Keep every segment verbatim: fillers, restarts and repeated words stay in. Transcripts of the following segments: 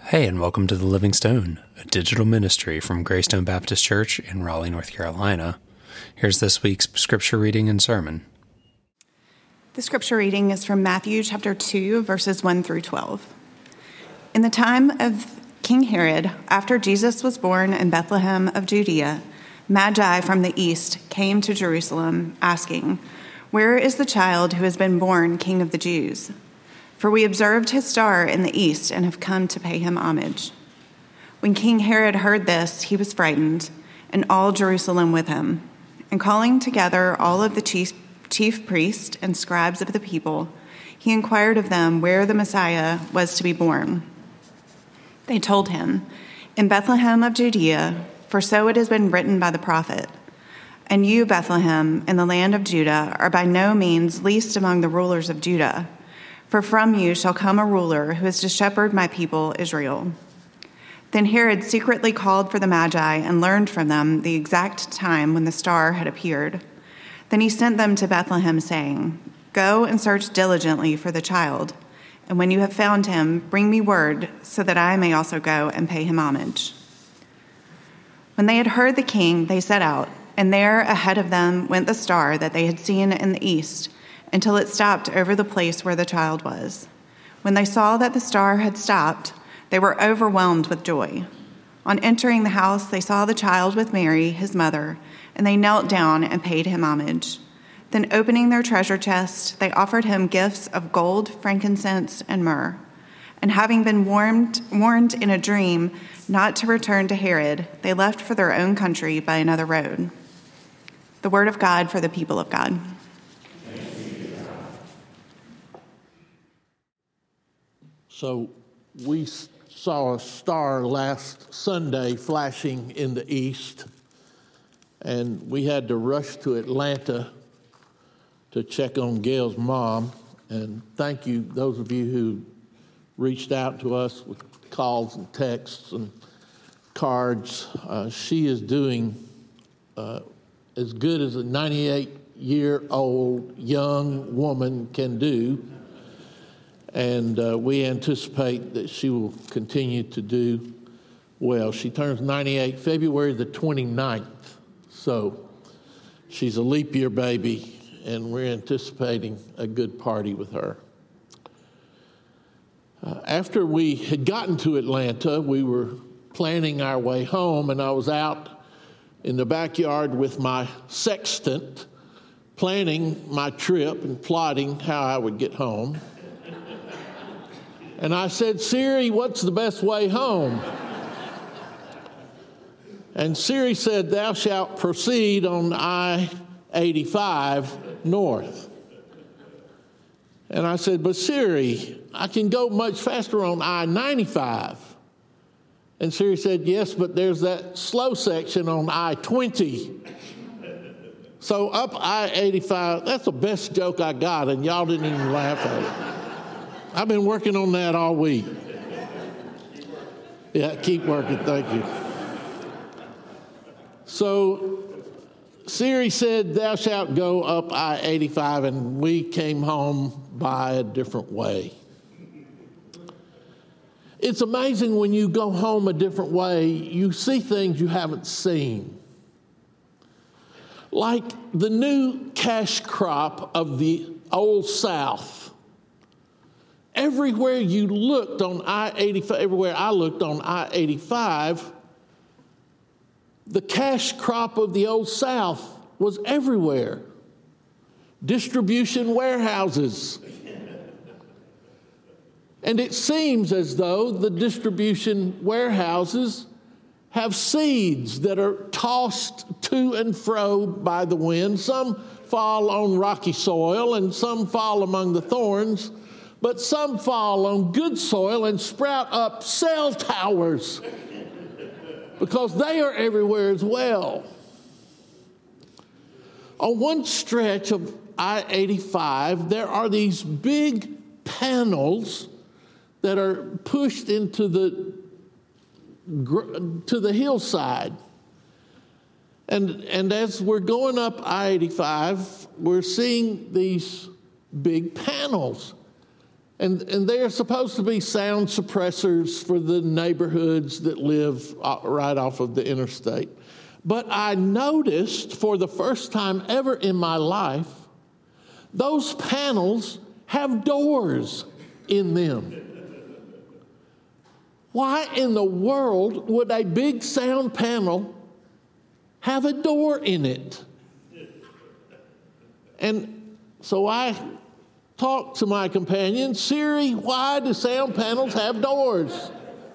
Hey, and welcome to The Living Stone, a digital ministry from Greystone Baptist Church in Raleigh, North Carolina. Here's this week's scripture reading and sermon. The scripture reading is from Matthew chapter two, verses one through twelve. In the time of King Herod, after Jesus was born in Bethlehem of Judea, Magi from the east came to Jerusalem, asking, "Where is the child who has been born King of the Jews? For we observed his star in the east and have come to pay him homage." When King Herod heard this, he was frightened, and all Jerusalem with him. And calling together all of the chief, chief priests and scribes of the people, he inquired of them where the Messiah was to be born. They told him, "In Bethlehem of Judea, for so it has been written by the prophet. And you, Bethlehem, in the land of Judah, are by no means least among the rulers of Judah. For from you shall come a ruler who is to shepherd my people Israel." Then Herod secretly called for the Magi and learned from them the exact time when the star had appeared. Then he sent them to Bethlehem, saying, "Go and search diligently for the child, and when you have found him, bring me word so that I may also go and pay him homage." When they had heard the king, they set out, and there ahead of them went the star that they had seen in the east, until it stopped over the place where the child was. When they saw that the star had stopped, they were overwhelmed with joy. On entering the house, they saw the child with Mary, his mother, and they knelt down and paid him homage. Then opening their treasure chest, they offered him gifts of gold, frankincense, and myrrh. And having been warned, warned in a dream not to return to Herod, they left for their own country by another road. The word of God for the people of God. So we saw a star last Sunday flashing in the east, and we had to rush to Atlanta to check on Gail's mom. And thank you, those of you who reached out to us with calls and texts and cards. Uh, she is doing uh, as good as a ninety-eight-year-old young woman can do. And uh, we anticipate that she will continue to do well. She turns ninety-eight February the twenty-ninth. So she's a leap year baby, and we're anticipating a good party with her. Uh, after we had gotten to Atlanta, we were planning our way home, and I was out in the backyard with my sextant, planning my trip and plotting how I would get home. And I said, "Siri, what's the best way home?" And Siri said, "Thou shalt proceed on I eighty-five north." And I said, "But Siri, I can go much faster on I ninety-five. And Siri said, "Yes, but there's that slow section on I twenty. So up I eighty-five, that's the best joke I got, and y'all didn't even laugh at it. I've been working on that all week. Yeah, keep working, thank you. So Siri said, "Thou shalt go up I eighty-five, and we came home by a different way. It's amazing when you go home a different way, you see things you haven't seen. Like the new cash crop of the Old South. Everywhere you looked on I eighty-five, everywhere I looked on I eighty-five, the cash crop of the Old South was everywhere. Distribution warehouses. And it seems as though the distribution warehouses have seeds that are tossed to and fro by the wind. Some fall on rocky soil and some fall among the thorns. But some fall on good soil and sprout up cell towers because they are everywhere as well. On one stretch of I eighty-five, there are these big panels that are pushed into the to the hillside. And, and as we're going up I eighty-five, we're seeing these big panels. And, and they are supposed to be sound suppressors for the neighborhoods that live right off of the interstate. But I noticed for the first time ever in my life, those panels have doors in them. Why in the world would a big sound panel have a door in it? And so I talked to my companion, Siri, why do sound panels have doors?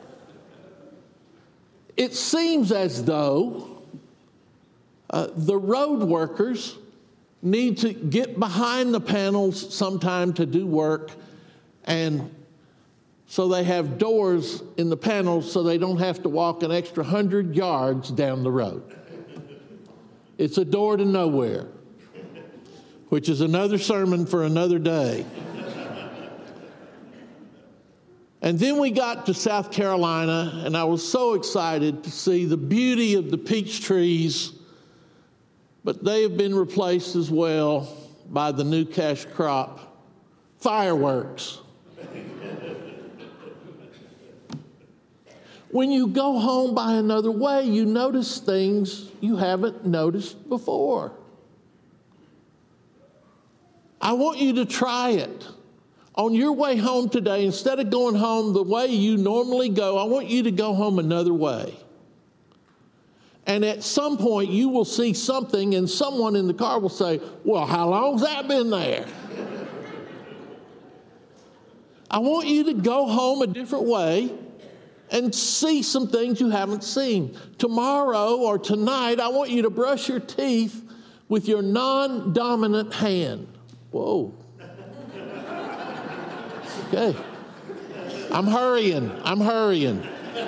It seems as though uh, the road workers need to get behind the panels sometime to do work, and so they have doors in the panels so they don't have to walk an extra hundred yards down the road. It's a door to nowhere, which is another sermon for another day. And then we got to South Carolina, and I was so excited to see the beauty of the peach trees, but they have been replaced as well by the new cash crop, fireworks. When you go home by another way, you notice things you haven't noticed before. I want you to try it. On your way home today, instead of going home the way you normally go, I want you to go home another way. And at some point, you will see something, and someone in the car will say, well, how long's that been there? I want you to go home a different way and see some things you haven't seen. Tomorrow or tonight, I want you to brush your teeth with your non-dominant hand. Whoa. Okay. I'm hurrying. I'm hurrying.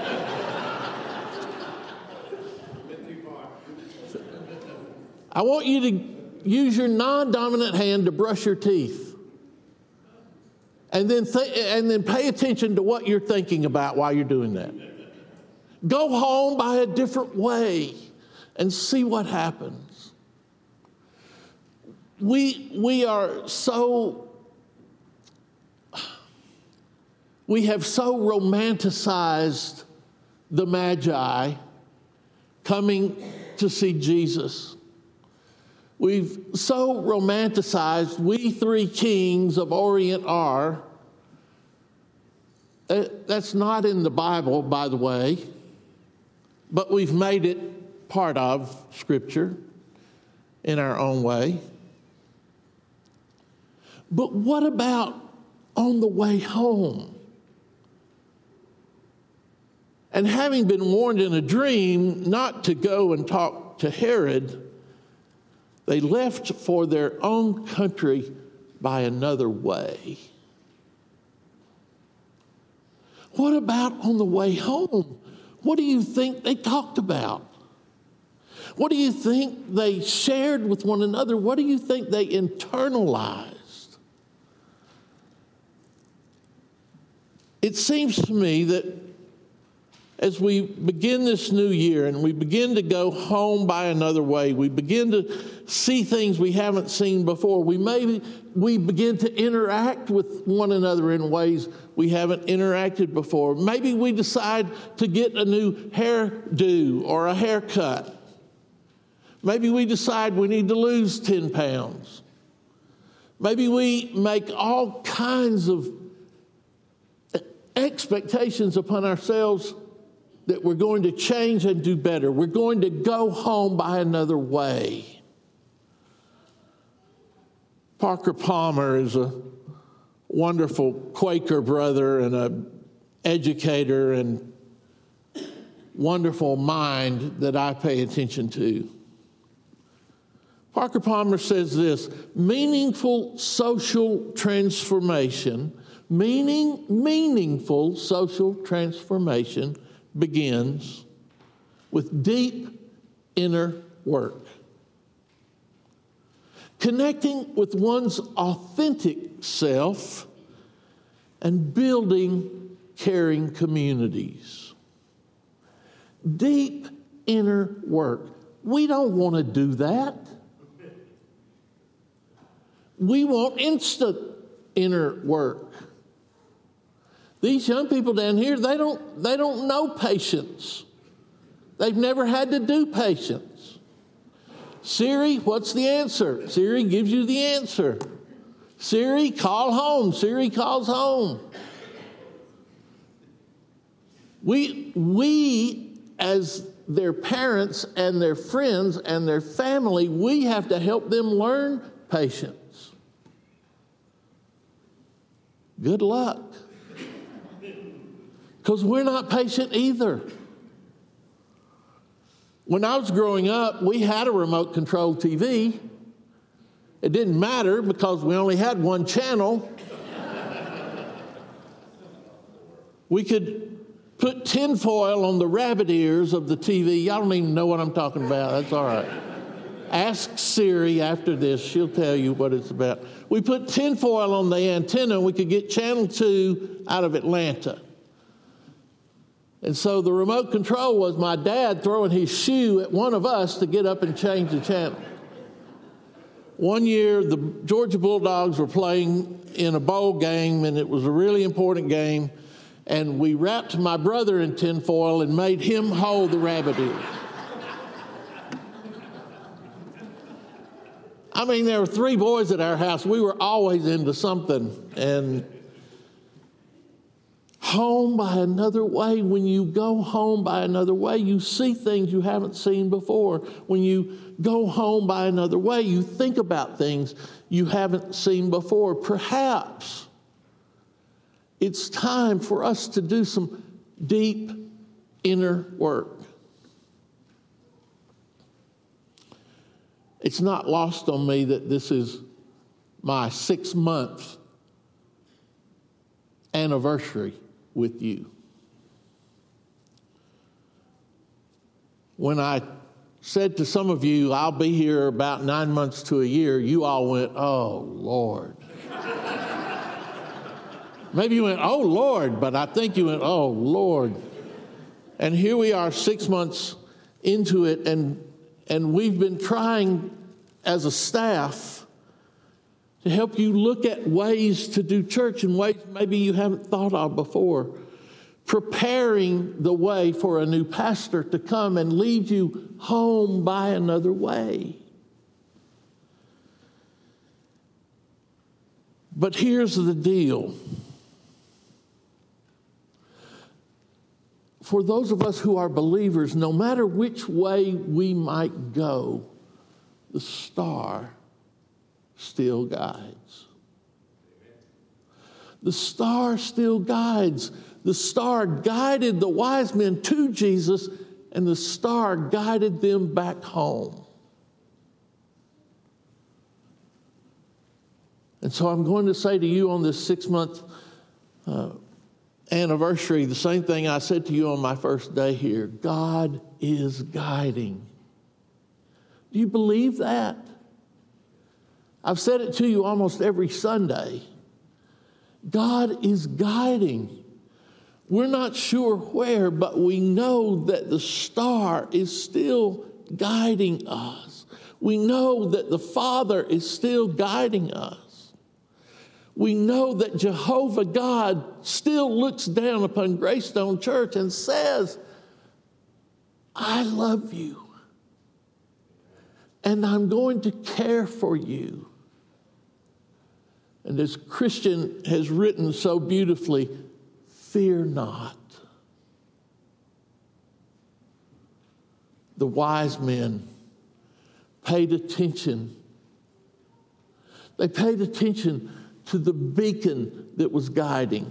I want you to use your non-dominant hand to brush your teeth. And then, th- and then pay attention to what you're thinking about while you're doing that. Go home by a different way and see what happens. We, we are so, we have so romanticized the Magi coming to see Jesus. We've so romanticized we three kings of Orient are. That's not in the Bible, by the way, but we've made it part of Scripture in our own way. But what about on the way home? And having been warned in a dream not to go and talk to Herod, they left for their own country by another way. What about on the way home? What do you think they talked about? What do you think they shared with one another? What do you think they internalized? It seems to me that as we begin this new year and we begin to go home by another way, we begin to see things we haven't seen before. We maybe we begin to interact with one another in ways we haven't interacted before. Maybe we decide to get a new hairdo or a haircut. Maybe we decide we need to lose ten pounds. Maybe we make all kinds of expectations upon ourselves that we're going to change and do better. We're going to go home by another way. Parker Palmer is a wonderful Quaker brother and an educator and wonderful mind that I pay attention to. Parker Palmer says this: meaningful social transformation, meaning, meaningful social transformation begins with deep inner work. Connecting with one's authentic self and building caring communities. Deep inner work. We don't want to do that. We want instant inner work. These young people down here, they don't, they don't know patience. They've never had to do patience. Siri, what's the answer? Siri gives you the answer. Siri, call home. Siri calls home. We, we as their parents and their friends and their family, we have to help them learn patience. Good luck. Because we're not patient either. When I was growing up, we had a remote control T V. It didn't matter because we only had one channel. We could put tinfoil on the rabbit ears of the T V. Y'all don't even know what I'm talking about. That's all right. Ask Siri after this. She'll tell you what it's about. We put tinfoil on the antenna and we could get channel two out of Atlanta. And so the remote control was my dad throwing his shoe at one of us to get up and change the channel. One year, the Georgia Bulldogs were playing in a bowl game, and it was a really important game. And we wrapped my brother in tinfoil and made him hold the rabbit ears. I mean, there were three boys at our house. We were always into something. And home by another way, when you go home by another way, you see things you haven't seen before. When you go home by another way, you think about things you haven't seen before. Perhaps it's time for us to do some deep inner work. It's not lost on me that this is my six-month anniversary with you. When I said to some of you, I'll be here about nine months to a year, you all went, oh, Lord. Maybe you went, oh, Lord, but I think you went, oh, Lord. And here we are six months into it, and and we've been trying as a staff to help you look at ways to do church in ways maybe you haven't thought of before. Preparing the way for a new pastor to come and lead you home by another way. But here's the deal. For those of us who are believers, no matter which way we might go, the star still guides. The star still guides. The star guided the wise men to Jesus, and the star guided them back home. And so I'm going to say to you on this six-month uh, anniversary, the same thing I said to you on my first day here. God is guiding. Do you believe that? I've said it to you almost every Sunday. God is guiding. We're not sure where, but we know that the star is still guiding us. We know that the Father is still guiding us. We know that Jehovah God still looks down upon Greystone Church and says, I love you, and I'm going to care for you. And as Christian has written so beautifully, fear not. The wise men paid attention. They paid attention to the beacon that was guiding.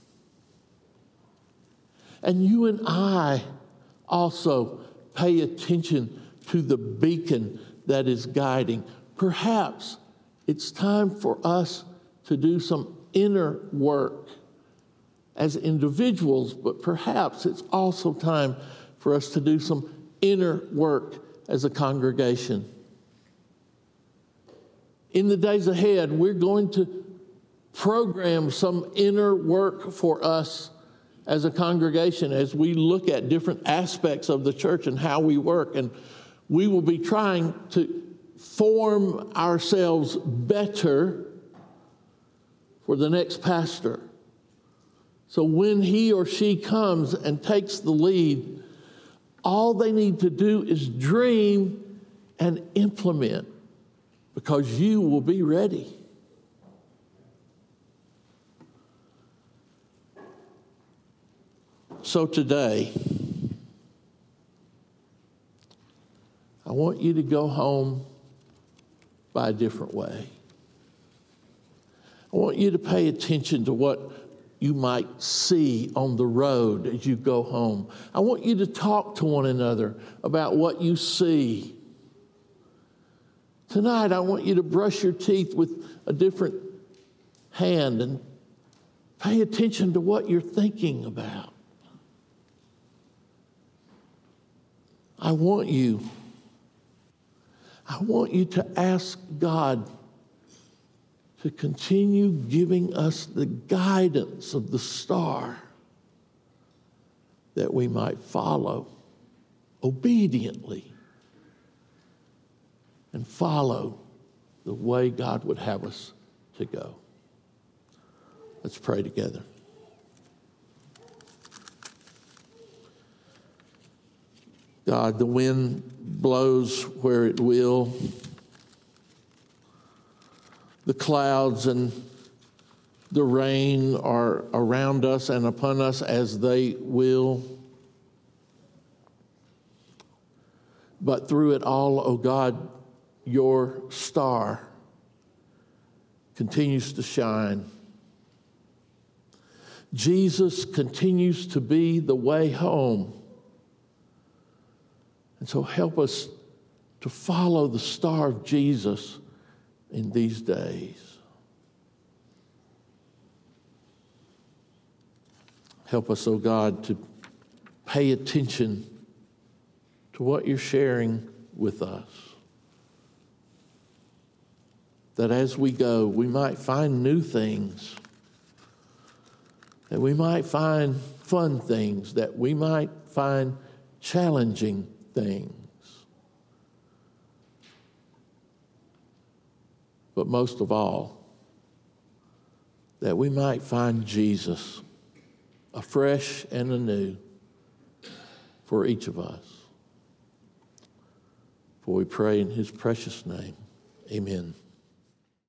And you and I also pay attention to the beacon that is guiding. Perhaps it's time for us to do some inner work as individuals, but perhaps it's also time for us to do some inner work as a congregation. In the days ahead, we're going to program some inner work for us as a congregation as we look at different aspects of the church and how we work. And we will be trying to form ourselves better for the next pastor. So when he or she comes and takes the lead, all they need to do is dream and implement, because you will be ready. So today, I want you to go home by a different way. I want you to pay attention to what you might see on the road as you go home. I want you to talk to one another about what you see. Tonight, I want you to brush your teeth with a different hand and pay attention to what you're thinking about. I want you, I want you to ask God to continue giving us the guidance of the star that we might follow obediently and follow the way God would have us to go. Let's pray together. God, the wind blows where it will. The clouds and the rain are around us and upon us as they will. But through it all, oh God, your star continues to shine. Jesus continues to be the way home. And so help us to follow the star of Jesus in these days. Help us, oh God, to pay attention to what you're sharing with us. That as we go, we might find new things, that we might find fun things, that we might find challenging things. But most of all, that we might find Jesus afresh and anew for each of us. For we pray in his precious name. Amen.